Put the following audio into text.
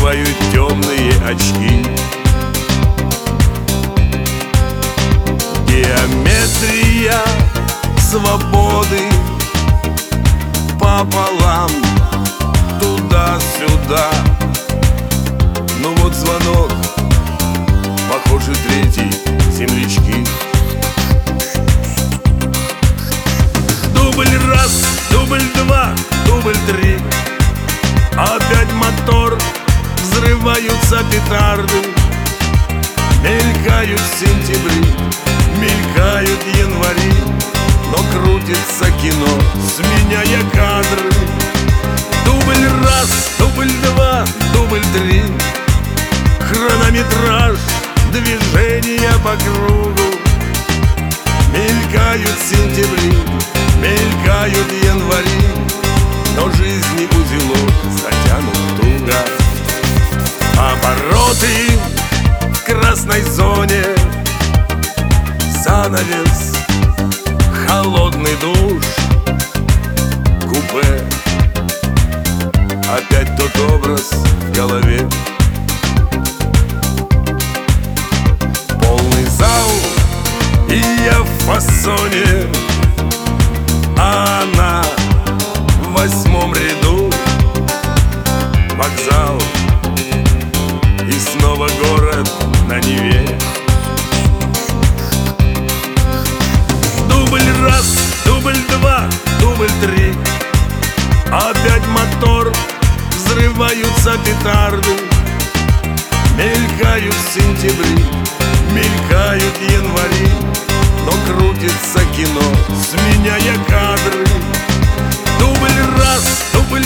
скрывают темные очки. Геометрия свободы пополам, туда-сюда. Ну вот звонок, похоже, третий, землячки. Дубль раз, дубль два, дубль три. Опять мотор, взрываются петарды. Мелькают сентябри, мелькают январи, но крутится кино, сменяя кадры. Дубль раз, дубль два, дубль три. Хронометраж, движения по кругу. Мелькают сентябри, мелькают январи, но жизни узелок затянут туго. Обороты в красной зоне, занавес, холодный душ, купе. Опять тот образ в голове. Полный зал, и я в фасоне, а она в 8-м ряду. Вокзал, и снова город на Неве. Дубль раз, дубль два, дубль три. Опять мотор, взрываются петарды. Мелькают сентябри, мелькают январи, но крутится кино, сменяя кадры. Дубль раз, дубль